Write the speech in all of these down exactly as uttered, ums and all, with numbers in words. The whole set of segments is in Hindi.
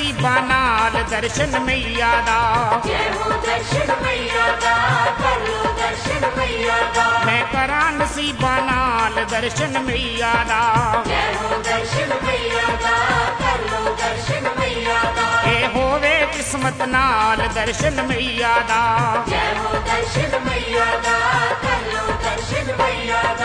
नसीबा नाल दर्शन मैया दा। जय हो दर्शन मैया दा, कर लो दर्शन मैया दा। मैं करा नसीबा नाल दर्शन मैया दा। जय हो दर्शन मैया दा, कर लो दर्शन मैया दा। ए होवे किस्मत नाल दर्शन मैया दा। जय हो दर्शन मैया दा, कर लो दर्शन मैया दा।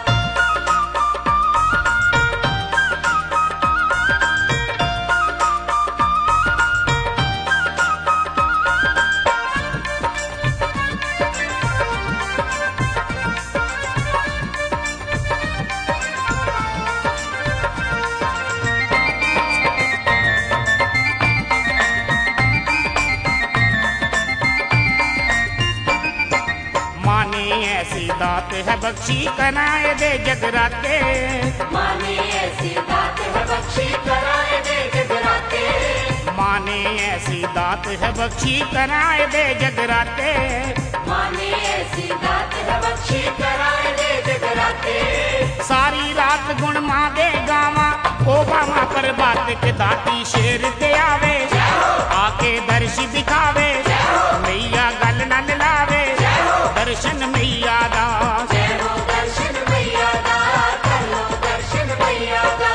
ऐसी दात है बख्शी कराए दे जगराते। माने ऐसी दात है बख्शी कराए दे जगराते। माने ऐसी दात है बख्शी कराए दे जगराते। माने ऐसी दात है बख्शी कराए दे जगराते। सारी रात गुण मां दे गावा ओ गावा पर बात के दाती शेर ते आवे। आके दर्श दिखावे मैया गल न लावे। दर्शन मैया दा। जय हो दर्शन मैया दा, कर लो दर्शन मैया दा।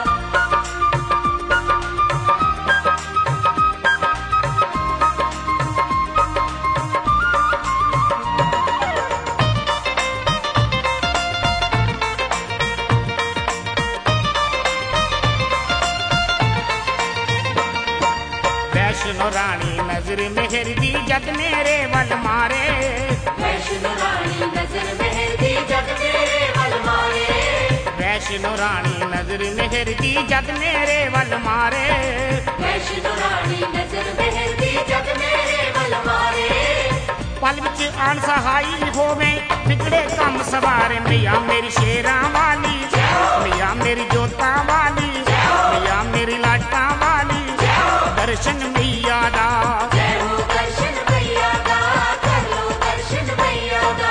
वैष्णो रानी नजर मेहर दी जग मेरे वल मारे। वैष्णो रानी नजर मेहर दी जग मेरे वल मारे। वैष्णो रानी नजर मेहर दी जग मेरे वल मारे। वैष्णो रानी नजर मेहर दी जग मेरे वल मारे। पल विच आन सहाई होवे बिगड़े कम सवारे। मैया मेरी शेरां वाली, मैया मेरी जोतां वाली, मैया मेरी लाटां वाली। दर्शन मैया दा। जय हो दर्शन मैया दा, कर लो दर्शन मैया दा।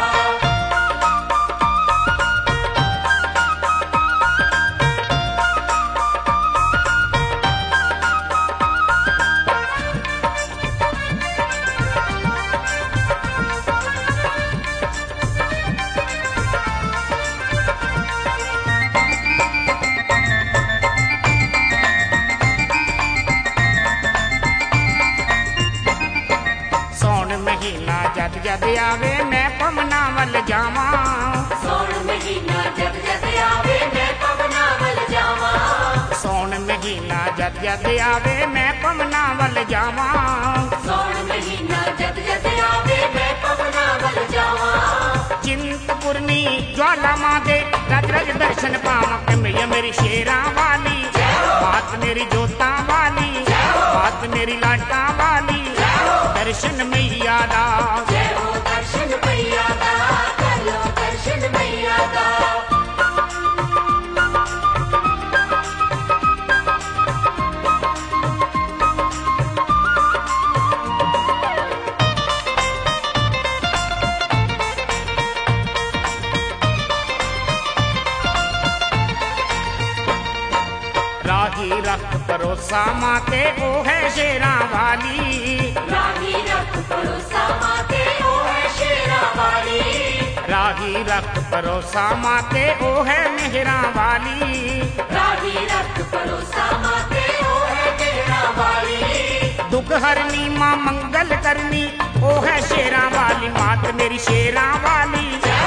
जद जद आवे मैं पवना वल जावा। सौन महीना जद जद आवे मैं पवना वल जावा। सौन महीना जद जद आवे मैं पवना वल जावा। सौन महीना जद जद आवे मैं पवना वल जावा। चिंतपूर्णी ज्वाला मां दे रज रज दर्शन पावां। मैया मेरी शेरां वाली, बात मेरी जोतां वाली, बात मेरी लाटां वाली। दर्शन मैया दा। जय हो दर्शन मैया दा, कर लो दर्शन मैया दा। राही रख भरोसा माते ओ है शेरां वाली। राही रख भरोसा माते ओ है शेरां वाली। राही रख भरोसा माते ओ है मेहरां वाली। राही रख भरोसा माते ओ है मेहरां वाली। दुख हरनी मां मंगल करनी ओ है शेरां वाली। मात मेरी शेरां वाली,